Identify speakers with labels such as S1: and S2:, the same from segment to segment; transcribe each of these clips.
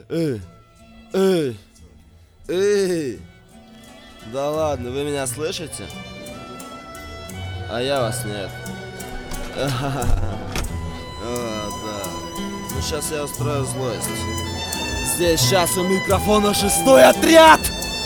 S1: Эй, эй, эй. Да ладно, вы меня слышите? А я вас нет. Да. Ну сейчас я устрою злость. Здесь сейчас у микрофона 6-й отряд!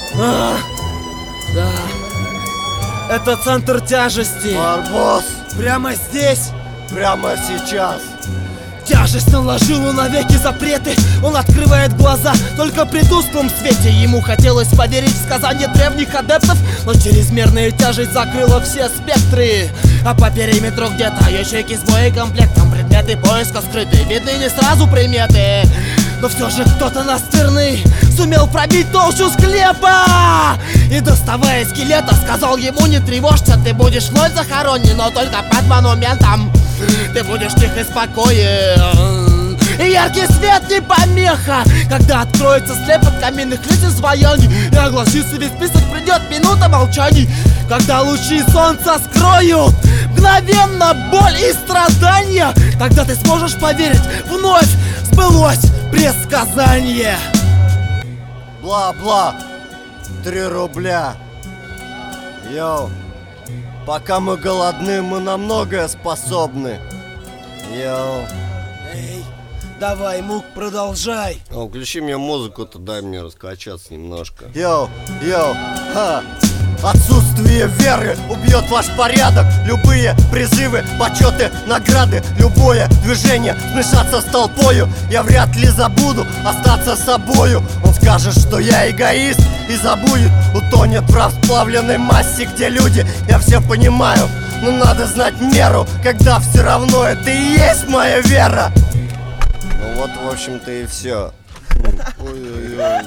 S1: Да. Это центр тяжести.
S2: Барбос!
S1: Прямо здесь.
S2: Прямо сейчас.
S1: Тяжесть наложила навеки запреты. Он открывает глаза только при тусклом свете. Ему хотелось поверить в сказания древних адептов, но чрезмерная тяжесть закрыла все спектры. А по периметру где-то ячейки с боекомплектом, предметы поиска скрыты, видны не сразу приметы. Но все же кто-то настырный сумел пробить толщу склепа. И доставая скелета, сказал ему: не тревожься, ты будешь вновь захоронен, но только под монументом. Ты будешь тих и спокоен, и яркий свет не помеха. Когда откроется слеп от каменных лиц изваяний, и огласится весь список, придет минута молчаний. Когда лучи солнца скроют мгновенно боль и страдания, тогда ты сможешь поверить, вновь сбылось предсказание.
S2: Бла-бла. 3 рубля. Йоу. Пока мы голодны, мы на многое способны. Йоу.
S1: Эй, давай, Мук, продолжай.
S2: Включи мне музыку-то, дай мне раскачаться немножко. Йоу, йоу, ха. Отсутствие веры убьет ваш порядок. Любые призывы, почеты, награды, любое движение смешаться с толпою. Я вряд ли забуду остаться собою. Он скажет, что я эгоист, и забудет, утонет в расплавленной массе, где люди. Я все понимаю, но надо знать меру, когда все равно это и есть моя вера. Ну вот, в общем-то, и все.
S3: Ой-ой-ой.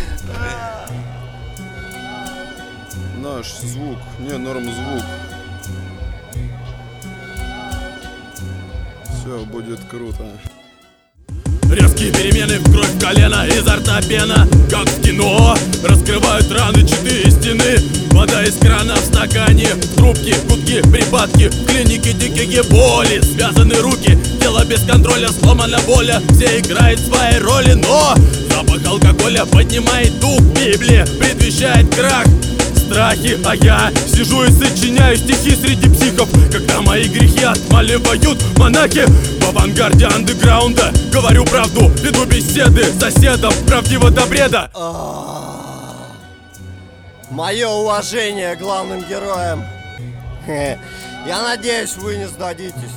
S3: Наш звук, не норм звук. Все будет круто.
S4: Резкие перемены в кровь, колено, изо рта пена. Как в кино, раскрывают раны 4 стены. Вода из крана в стакане, трубки, гудки, припадки. В клинике дикие боли, связаны руки. Тело без контроля, сломана воля. Все играют свои роли, но запах алкоголя поднимает дух. Библия предвещает крах, страхи, а я сижу и сочиняю стихи среди психов. Когда мои грехи отмаливают монахи в авангарде андеграунда, говорю правду, веду беседы с соседом, правдиво до бреда.
S2: Мое уважение главным героям. Я надеюсь, вы не сдадитесь.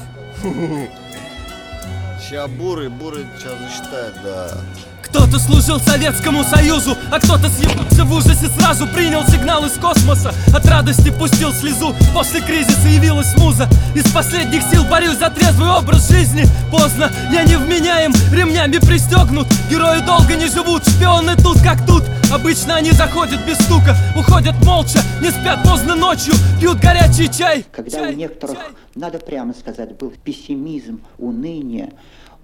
S2: Ща бурый сейчас засчитает, да.
S5: Кто-то служил Советскому Союзу, а кто-то съебался в ужасе, сразу принял сигнал из космоса. От радости пустил слезу, после кризиса явилась муза. Из последних сил борюсь за трезвый образ жизни. Поздно, я невменяем, ремнями пристегнут. Герои долго не живут, шпионы тут как тут. Обычно они заходят без стука, уходят молча, не спят поздно ночью, пьют горячий чай.
S6: Когда у некоторых, надо прямо сказать, был пессимизм, уныние,